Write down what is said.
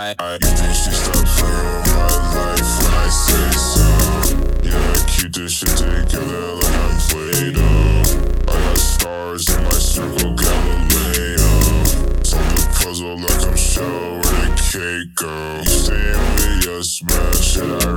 You think she stopped playing with my life when I say so? Yeah, I keep this shit together like I'm Play-Doh. I got stars in my circle, Galileo. Solve the puzzle like I'm sure where the cake go. You saying we just smash it,